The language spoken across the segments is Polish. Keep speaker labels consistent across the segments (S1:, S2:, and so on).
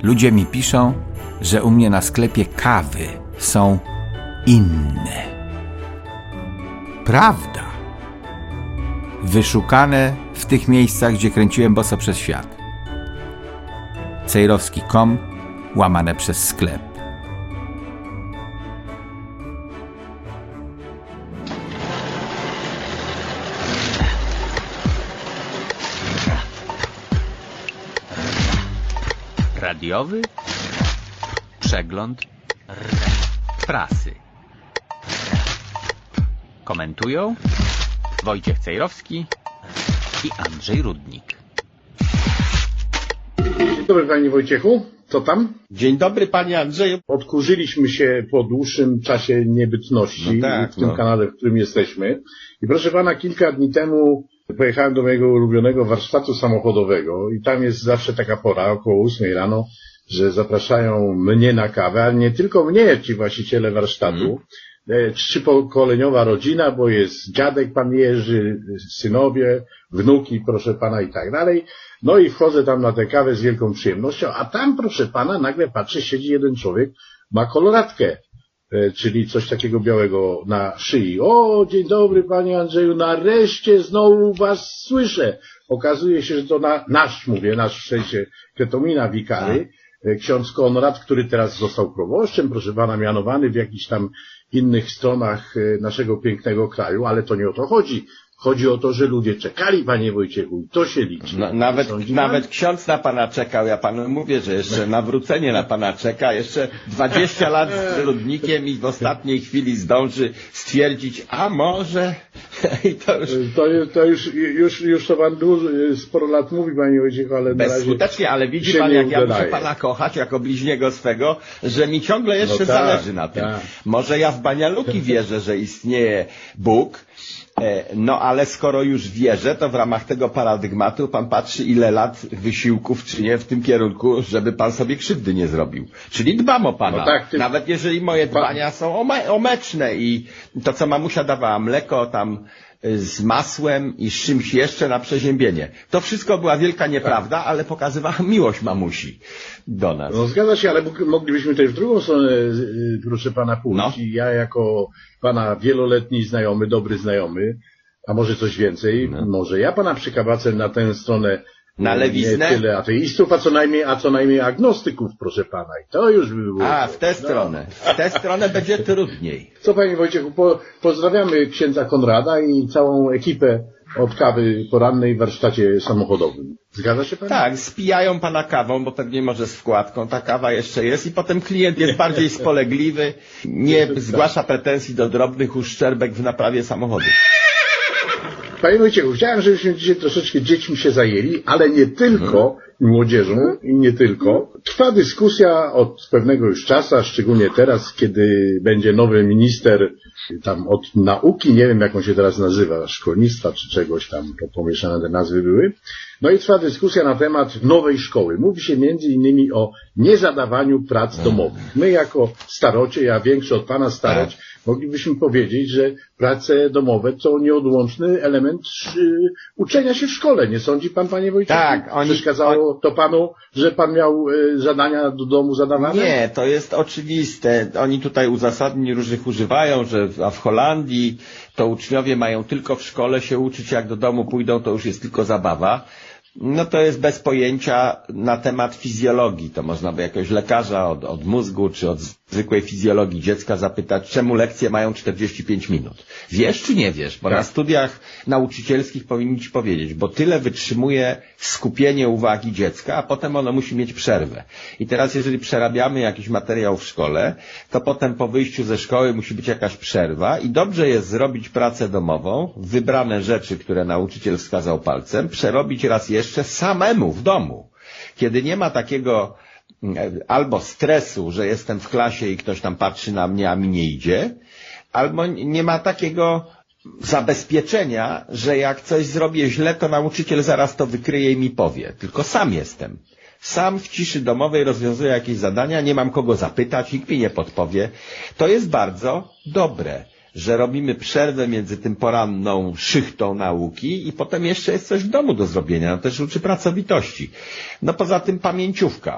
S1: Ludzie mi piszą, że u mnie na sklepie kawy są inne. Prawda. Wyszukane w tych miejscach, gdzie kręciłem boso przez świat. Cejrowski.com /sklep.
S2: Radiowy przegląd prasy. Komentują Wojciech Cejrowski i Andrzej Rudnik.
S3: Dzień dobry panie Wojciechu, co tam?
S4: Dzień dobry panie Andrzeju.
S3: Odkurzyliśmy się po dłuższym czasie niebytności w tym kanale, w którym jesteśmy. I proszę pana, kilka dni temu pojechałem do mojego ulubionego warsztatu samochodowego i tam jest zawsze taka pora, około 8 rano, że zapraszają mnie na kawę, ale nie tylko mnie, ci właściciele warsztatu. Trzypokoleniowa rodzina, bo jest dziadek pan Jerzy, synowie, wnuki, proszę pana i tak dalej. No i wchodzę tam na tę kawę z wielką przyjemnością, a tam, proszę pana, nagle patrzę, siedzi jeden człowiek, ma koloratkę, czyli coś takiego białego na szyi. O, dzień dobry panie Andrzeju, nareszcie znowu was słyszę. Okazuje się, że to nasz w sensie Kretomina Wikary, ksiądz Konrad, który teraz został proboszczem, proszę pana, mianowany w jakichś tam innych stronach naszego pięknego kraju, ale to nie o to chodzi. Chodzi o to, że ludzie czekali, panie Wojciechu, i to się liczy.
S4: No, nawet ksiądz na pana czekał. Ja panu mówię, że jeszcze nawrócenie na pana czeka. Jeszcze 20 lat z Rudnikiem i w ostatniej chwili zdąży stwierdzić, a może... I
S3: to już to pan sporo lat mówi, panie Wojciechu, ale na razie
S4: bezskutecznie, ale widzi pan, jak ja muszę pana kochać jako bliźniego swego, że mi ciągle jeszcze zależy na tym. Tak. Może ja w banialuki wierzę, że istnieje Bóg, no ale skoro już wierzę, to w ramach tego paradygmatu pan patrzy, ile lat wysiłków czynię w tym kierunku, żeby pan sobie krzywdy nie zrobił. Czyli dbam o pana. No tak, nawet jeżeli moje dbania są omeczne i to, co mamusia dawała, mleko tam z masłem i z czymś jeszcze na przeziębienie. To wszystko była wielka nieprawda, ale pokazywała miłość mamusi do nas.
S3: No zgadza się, ale moglibyśmy też w drugą stronę, proszę pana, pójść. No. I ja jako pana wieloletni znajomy, dobry znajomy, a może coś więcej, może ja pana przykabacę na tę stronę
S4: na lewiznę?
S3: Nie tyle ateistów, a co najmniej agnostyków, proszę pana. I to już by było...
S4: w tę stronę. W tę stronę będzie trudniej.
S3: Co panie Wojciechu, pozdrawiamy księdza Konrada i całą ekipę od kawy porannej w warsztacie samochodowym. Zgadza się pan?
S4: Tak, spijają pana kawą, bo pewnie może z wkładką ta kawa jeszcze jest i potem klient jest bardziej spolegliwy, nie zgłasza pretensji do drobnych uszczerbek w naprawie samochodu.
S3: Panie Wojciechu, chciałem, żebyśmy dzisiaj troszeczkę dziećmi się zajęli, ale nie tylko, młodzieżą i nie tylko. Trwa dyskusja od pewnego już czasu, a szczególnie teraz, kiedy będzie nowy minister tam od nauki, nie wiem jak on się teraz nazywa, szkolnictwa czy czegoś tam, to pomieszane te nazwy były. No i trwa dyskusja na temat nowej szkoły. Mówi się między innymi o niezadawaniu prac domowych. My jako starocie, ja większy od pana staroć, moglibyśmy powiedzieć, że prace domowe to nieodłączny element uczenia się w szkole. Nie sądzi pan, panie Wojciechu? Tak. Przeszkadzało to panu, że pan miał zadania do domu zadawane?
S4: Nie, to jest oczywiste. Oni tutaj uzasadnień różnych używają, że w Holandii to uczniowie mają tylko w szkole się uczyć, jak do domu pójdą, to już jest tylko zabawa. No to jest bez pojęcia na temat fizjologii. To można by jakiegoś lekarza od mózgu czy od zwykłej fizjologii dziecka zapytać, czemu lekcje mają 45 minut. Wiesz czy nie wiesz? Bo na studiach nauczycielskich powinni ci powiedzieć, bo tyle wytrzymuje skupienie uwagi dziecka, a potem ono musi mieć przerwę. I teraz jeżeli przerabiamy jakiś materiał w szkole, to potem po wyjściu ze szkoły musi być jakaś przerwa i dobrze jest zrobić pracę domową, wybrane rzeczy, które nauczyciel wskazał palcem, przerobić raz jeszcze samemu w domu. Kiedy nie ma takiego albo stresu, że jestem w klasie i ktoś tam patrzy na mnie, a mi nie idzie, albo nie ma takiego zabezpieczenia, że jak coś zrobię źle, to nauczyciel zaraz to wykryje i mi powie. Tylko sam jestem. Sam w ciszy domowej rozwiązuję jakieś zadania, nie mam kogo zapytać, nikt mi nie podpowie. To jest bardzo dobre, że robimy przerwę między tym poranną szychtą nauki i potem jeszcze jest coś w domu do zrobienia. No też uczy pracowitości. No poza tym pamięciówka.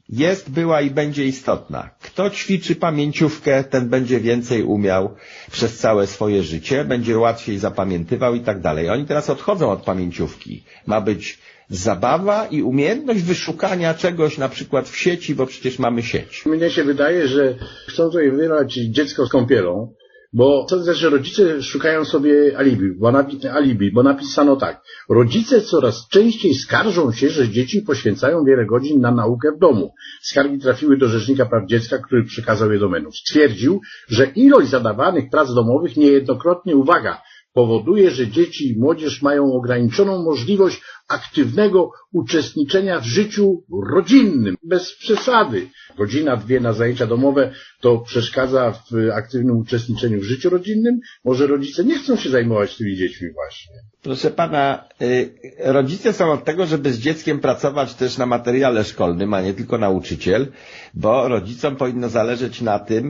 S4: jest, była i będzie istotna. Kto ćwiczy pamięciówkę, ten będzie więcej umiał przez całe swoje życie, będzie łatwiej zapamiętywał i tak dalej. Oni teraz odchodzą od pamięciówki. Ma być zabawa i umiejętność wyszukania czegoś na przykład w sieci, bo przecież mamy sieć.
S3: Mnie się wydaje, że chcą tutaj wyrwać dziecko z kąpielą, bo sądzę, że rodzice szukają sobie alibi, bo napisano tak. Rodzice coraz częściej skarżą się, że dzieci poświęcają wiele godzin na naukę w domu. Skargi trafiły do Rzecznika Praw Dziecka, który przekazał je do MEN-u. Stwierdził, że ilość zadawanych prac domowych niejednokrotnie, uwaga, powoduje, że dzieci i młodzież mają ograniczoną możliwość aktywnego uczestniczenia w życiu rodzinnym, bez przesady. Godzina, 2 na zajęcia domowe to przeszkadza w aktywnym uczestniczeniu w życiu rodzinnym? Może rodzice nie chcą się zajmować tymi dziećmi właśnie?
S4: Proszę pana, rodzice są od tego, żeby z dzieckiem pracować też na materiale szkolnym, a nie tylko nauczyciel, bo rodzicom powinno zależeć na tym,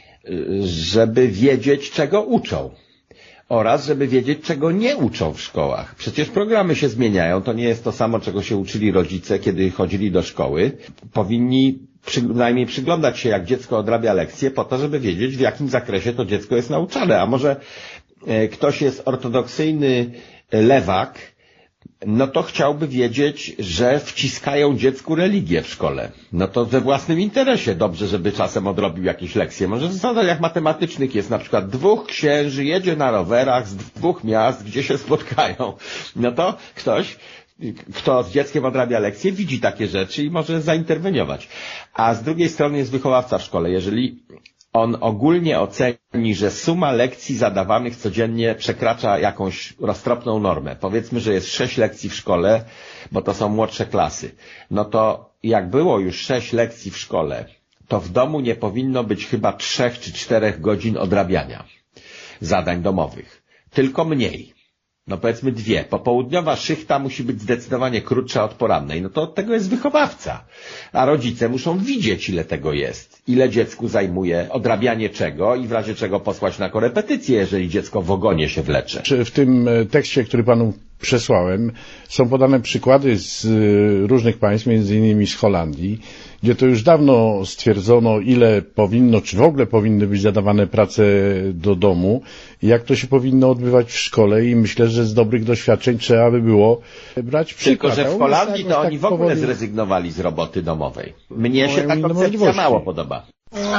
S4: żeby wiedzieć, czego uczą. Oraz żeby wiedzieć, czego nie uczą w szkołach. Przecież programy się zmieniają, to nie jest to samo, czego się uczyli rodzice, kiedy chodzili do szkoły. Powinni przynajmniej przyglądać się, jak dziecko odrabia lekcje, po to, żeby wiedzieć, w jakim zakresie to dziecko jest nauczane. A może ktoś jest ortodoksyjny lewak, no to chciałby wiedzieć, że wciskają dziecku religię w szkole. No to we własnym interesie dobrze, żeby czasem odrobił jakieś lekcje. Może w zadaniach matematycznych jest na przykład 2 księży jedzie na rowerach z 2 miast, gdzie się spotkają. No to ktoś, kto z dzieckiem odrabia lekcje, widzi takie rzeczy i może zainterweniować. A z drugiej strony jest wychowawca w szkole. Jeżeli on ogólnie oceni, że suma lekcji zadawanych codziennie przekracza jakąś roztropną normę. Powiedzmy, że jest 6 lekcji w szkole, bo to są młodsze klasy. No to jak było już 6 lekcji w szkole, to w domu nie powinno być chyba 3 czy 4 godzin odrabiania zadań domowych. Tylko mniej. No powiedzmy 2. Popołudniowa szychta musi być zdecydowanie krótsza od porannej. No to od tego jest wychowawca. A rodzice muszą widzieć, ile tego jest. Ile dziecku zajmuje odrabianie czego i w razie czego posłać na korepetycję, jeżeli dziecko w ogonie się wlecze.
S3: W tym tekście, który panu przesłałem, są podane przykłady z różnych państw, między innymi z Holandii, gdzie to już dawno stwierdzono, ile powinno, czy w ogóle powinny być zadawane prace do domu, jak to się powinno odbywać w szkole i myślę, że z dobrych doświadczeń trzeba by było brać przykład.
S4: Tylko, że w Holandii to oni w ogóle zrezygnowali z roboty domowej. Mnie się ta koncepcja mało podoba.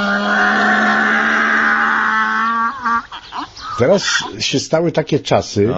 S3: Teraz się stały takie czasy,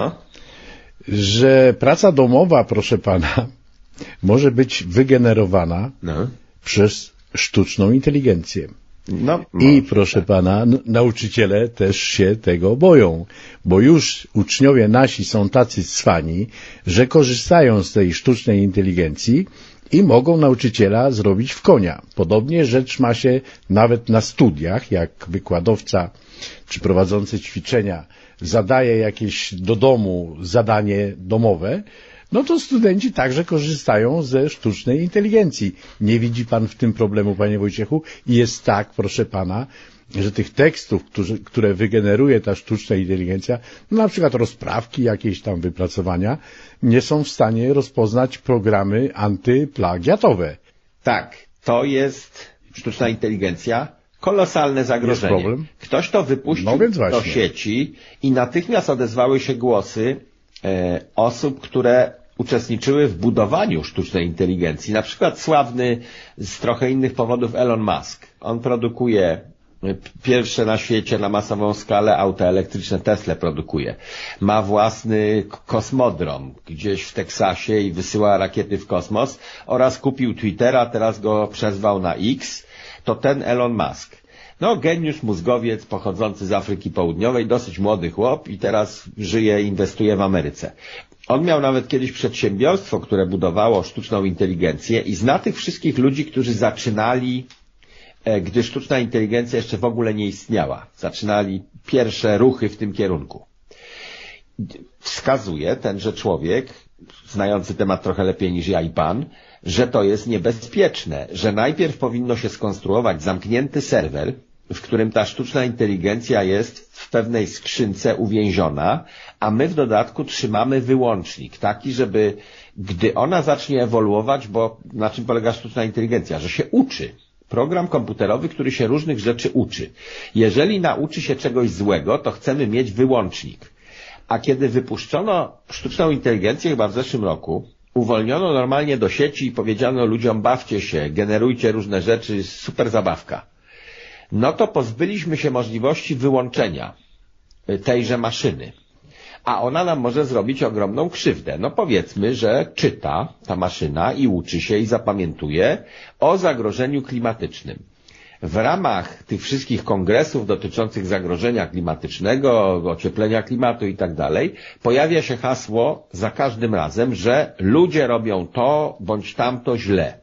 S3: że praca domowa, proszę pana, może być wygenerowana przez sztuczną inteligencję. I proszę pana, nauczyciele też się tego boją, bo już uczniowie nasi są tacy cwani, że korzystają z tej sztucznej inteligencji i mogą nauczyciela zrobić w konia. Podobnie rzecz ma się nawet na studiach, jak wykładowca czy prowadzący ćwiczenia zadaje jakieś do domu zadanie domowe, no to studenci także korzystają ze sztucznej inteligencji. Nie widzi pan w tym problemu, panie Wojciechu? I jest tak, proszę pana, że tych tekstów, które wygeneruje ta sztuczna inteligencja, no na przykład rozprawki, jakieś tam wypracowania, nie są w stanie rozpoznać programy antyplagiatowe.
S4: Tak, to jest sztuczna inteligencja. Kolosalne zagrożenie. Ktoś to wypuścił do sieci i natychmiast odezwały się głosy osób, które uczestniczyły w budowaniu sztucznej inteligencji. Na przykład sławny z trochę innych powodów Elon Musk. On produkuje pierwsze na świecie na masową skalę auta elektryczne, Tesla produkuje. Ma własny kosmodrom gdzieś w Teksasie i wysyła rakiety w kosmos oraz kupił Twittera, teraz go przezwał na X. To ten Elon Musk. No, geniusz mózgowiec pochodzący z Afryki Południowej, dosyć młody chłop i teraz żyje, inwestuje w Ameryce. On miał nawet kiedyś przedsiębiorstwo, które budowało sztuczną inteligencję i zna tych wszystkich ludzi, którzy zaczynali, gdy sztuczna inteligencja jeszcze w ogóle nie istniała. Zaczynali pierwsze ruchy w tym kierunku. Wskazuje tenże człowiek, znający temat trochę lepiej niż ja i pan, że to jest niebezpieczne, że najpierw powinno się skonstruować zamknięty serwer, w którym ta sztuczna inteligencja jest w pewnej skrzynce uwięziona, a my w dodatku trzymamy wyłącznik taki, żeby gdy ona zacznie ewoluować, bo na czym polega sztuczna inteligencja? Że się uczy. Program komputerowy, który się różnych rzeczy uczy. Jeżeli nauczy się czegoś złego, to chcemy mieć wyłącznik. A kiedy wypuszczono sztuczną inteligencję, chyba w zeszłym roku, uwolniono normalnie do sieci i powiedziano ludziom: bawcie się, generujcie różne rzeczy, super zabawka. No to pozbyliśmy się możliwości wyłączenia tejże maszyny. A ona nam może zrobić ogromną krzywdę. No powiedzmy, że czyta ta maszyna i uczy się i zapamiętuje o zagrożeniu klimatycznym. W ramach tych wszystkich kongresów dotyczących zagrożenia klimatycznego, ocieplenia klimatu i tak dalej, pojawia się hasło za każdym razem, że ludzie robią to bądź tamto źle.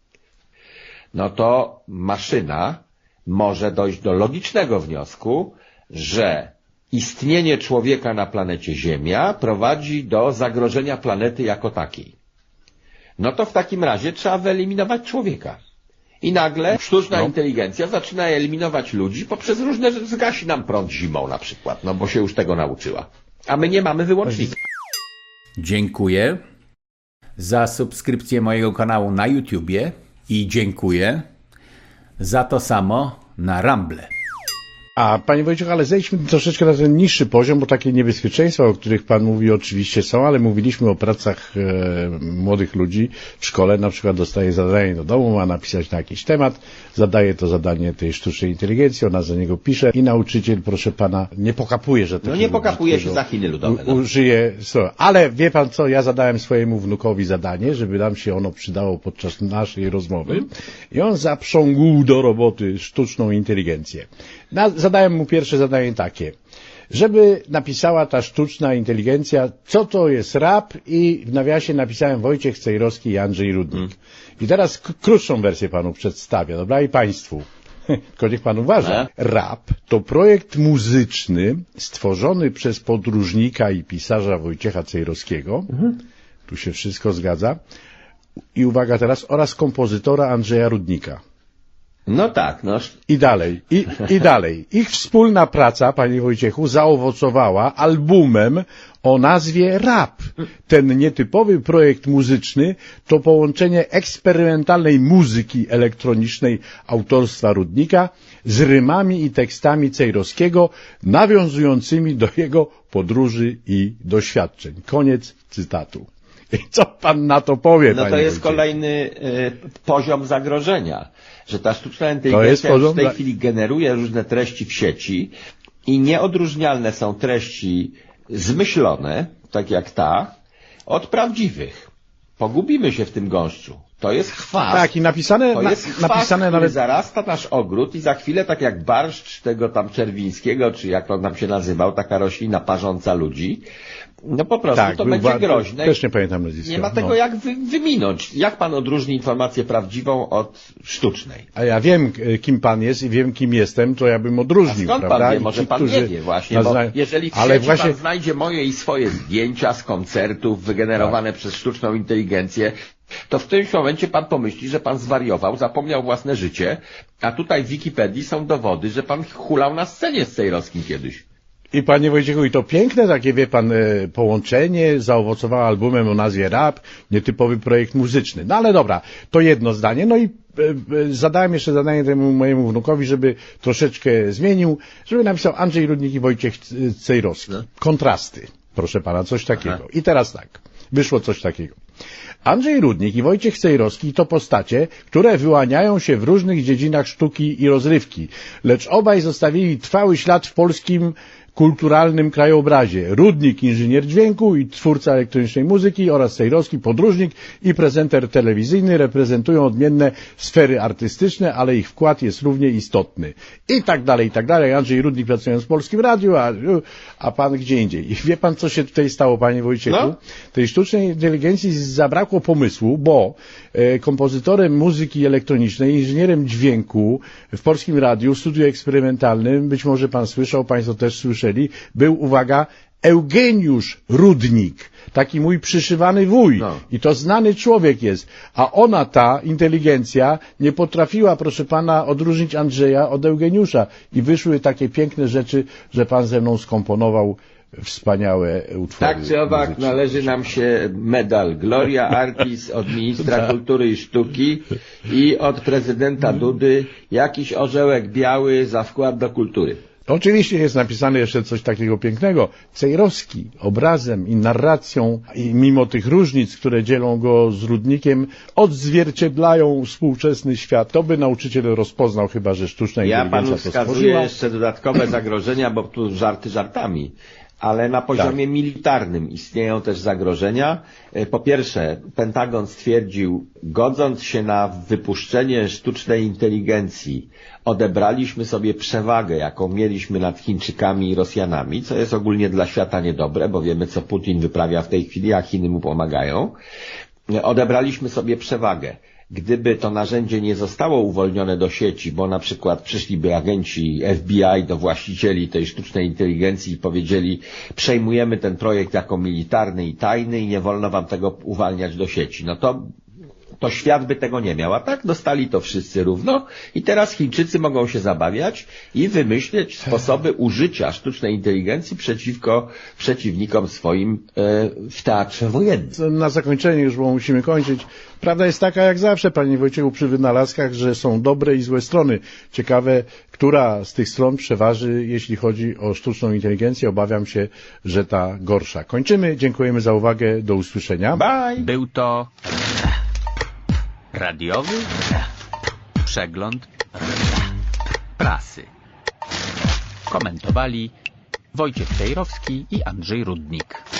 S4: No to maszyna może dojść do logicznego wniosku, że istnienie człowieka na planecie Ziemia prowadzi do zagrożenia planety jako takiej. No to w takim razie trzeba wyeliminować człowieka. I nagle sztuczna inteligencja zaczyna eliminować ludzi poprzez różne rzeczy. Zgasi nam prąd zimą na przykład, no bo się już tego nauczyła. A my nie mamy wyłącznika.
S1: Dziękuję za subskrypcję mojego kanału na YouTubie i dziękuję za to samo na Rumble.
S3: A Panie Wojciech, ale zejdźmy troszeczkę na ten niższy poziom, bo takie niebezpieczeństwa, o których Pan mówi, oczywiście są, ale mówiliśmy o pracach młodych ludzi w szkole. Na przykład dostaje zadanie do domu, ma napisać na jakiś temat, zadaje to zadanie tej sztucznej inteligencji, ona za niego pisze i nauczyciel, proszę Pana, nie pokapuje, że to
S4: nie pokapuje się za Chiny ludowe.
S3: Użyje, ale wie Pan co, ja zadałem swojemu wnukowi zadanie, żeby nam się ono przydało podczas naszej rozmowy i on zaprzągł do roboty sztuczną inteligencję. Zadałem mu pierwsze zadanie takie, żeby napisała ta sztuczna inteligencja, co to jest rap, i w nawiasie napisałem Wojciech Cejrowski i Andrzej Rudnik. I teraz krótszą wersję Panu przedstawię, dobra? I Państwu. Tylko niech Pan uważa. Rap to projekt muzyczny stworzony przez podróżnika i pisarza Wojciecha Cejrowskiego. Tu się wszystko zgadza. I uwaga teraz, oraz kompozytora Andrzeja Rudnika.
S4: No tak, no.
S3: I dalej, i dalej. Ich wspólna praca, Panie Wojciechu, zaowocowała albumem o nazwie Rap. Ten nietypowy projekt muzyczny to połączenie eksperymentalnej muzyki elektronicznej autorstwa Rudnika z rymami i tekstami Cejrowskiego, nawiązującymi do jego podróży i doświadczeń. Koniec cytatu. I co Pan na to powie,
S4: No
S3: Panie
S4: to jest
S3: Wojciechu?
S4: kolejny poziom zagrożenia, że ta sztuczna inteligencja już w tej chwili generuje różne treści w sieci i nieodróżnialne są treści zmyślone, tak jak ta, od prawdziwych. Pogubimy się w tym gąszczu. To jest chwast.
S3: Tak, i napisane
S4: który
S3: nawet
S4: zarasta nasz ogród i za chwilę, tak jak barszcz tego tam Czerwińskiego, czy jak on tam się nazywał, taka roślina parząca ludzi, no po prostu
S3: tak,
S4: to będzie groźne.
S3: Też nie pamiętam nazwiska.
S4: Nie ma tego jak wyminąć. Jak Pan odróżni informację prawdziwą od sztucznej?
S3: A ja wiem, kim Pan jest i wiem, kim jestem, to ja bym odróżnił.
S4: A skąd
S3: prawda?
S4: Pan wie? Może Pan nie wie właśnie, bo jeżeli w sieci Pan znajdzie moje i swoje zdjęcia z koncertów wygenerowane przez sztuczną inteligencję, to w tym momencie Pan pomyśli, że Pan zwariował, zapomniał własne życie, a tutaj w Wikipedii są dowody, że Pan hulał na scenie z Cejrowskim kiedyś.
S3: I Panie Wojciechu, i to piękne takie, wie Pan, połączenie zaowocowało albumem o nazwie Rap, nietypowy projekt muzyczny. No ale dobra, to jedno zdanie. No i zadałem jeszcze zadanie temu mojemu wnukowi, żeby troszeczkę zmienił, żeby napisał Andrzej Rudnik i Wojciech Cejrowski. Kontrasty, proszę Pana, coś takiego. I teraz tak, wyszło coś takiego. Andrzej Rudnik i Wojciech Cejrowski to postacie, które wyłaniają się w różnych dziedzinach sztuki i rozrywki, lecz obaj zostawili trwały ślad w polskim kulturalnym krajobrazie. Rudnik, inżynier dźwięku i twórca elektronicznej muzyki, oraz Cejrowski, podróżnik i prezenter telewizyjny, reprezentują odmienne sfery artystyczne, ale ich wkład jest równie istotny. I tak dalej, i tak dalej. Andrzej Rudnik pracując w Polskim Radiu, a Pan gdzie indziej. I wie Pan, co się tutaj stało, Panie Wojciechu?
S4: No.
S3: Tej sztucznej inteligencji zabrakło pomysłu, bo kompozytorem muzyki elektronicznej, inżynierem dźwięku w Polskim Radiu, w studiu eksperymentalnym, być może Pan słyszał, Państwo też słyszeli, był, uwaga, Eugeniusz Rudnik, taki mój przyszywany wuj. I to znany człowiek jest. A ona, ta inteligencja, nie potrafiła, proszę pana, odróżnić Andrzeja od Eugeniusza. I wyszły takie piękne rzeczy, że pan ze mną skomponował wspaniałe utwory.
S4: Tak czy owak muzyczne. Należy nam się medal Gloria Artis od ministra kultury i sztuki i od prezydenta Dudy jakiś orzełek biały za wkład do kultury.
S3: Oczywiście jest napisane jeszcze coś takiego pięknego. Cejrowski obrazem i narracją, i mimo tych różnic, które dzielą go z Rudnikiem, odzwierciedlają współczesny świat. To by nauczyciel rozpoznał, chyba że sztuczna inteligencja to stworzyła.
S4: Ja panu wskazuję jeszcze dodatkowe zagrożenia, bo tu żarty żartami. Ale na poziomie militarnym istnieją też zagrożenia. Po pierwsze, Pentagon stwierdził, godząc się na wypuszczenie sztucznej inteligencji, odebraliśmy sobie przewagę, jaką mieliśmy nad Chińczykami i Rosjanami, co jest ogólnie dla świata niedobre, bo wiemy, co Putin wyprawia w tej chwili, a Chiny mu pomagają. Odebraliśmy sobie przewagę. Gdyby to narzędzie nie zostało uwolnione do sieci, bo na przykład przyszliby agenci FBI do właścicieli tej sztucznej inteligencji i powiedzieli, przejmujemy ten projekt jako militarny i tajny i nie wolno wam tego uwalniać do sieci, no to świat by tego nie miał, a tak dostali to wszyscy równo i teraz Chińczycy mogą się zabawiać i wymyśleć sposoby użycia sztucznej inteligencji przeciwko przeciwnikom swoim w teatrze wojennym.
S3: Na zakończenie już, bo musimy kończyć. Prawda jest taka jak zawsze, panie Wojciechu, przy wynalazkach, że są dobre i złe strony. Ciekawe, która z tych stron przeważy, jeśli chodzi o sztuczną inteligencję. Obawiam się, że ta gorsza. Kończymy, dziękujemy za uwagę, do usłyszenia.
S4: Bye!
S2: Był to radiowy przegląd prasy. Komentowali Wojciech Cejrowski i Andrzej Rudnik.